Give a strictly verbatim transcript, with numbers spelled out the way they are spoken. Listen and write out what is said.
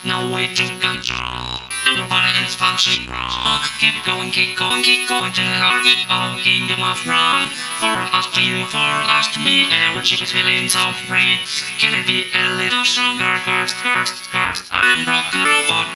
no way to control. Your body is functioning wrong. Keep going, keep going, keep going to the heart. Keep on kingdom of wrong. For us to you, for us to me, energy is feeling so free. Can it be a little stronger? First, first, first, I'm broken robot.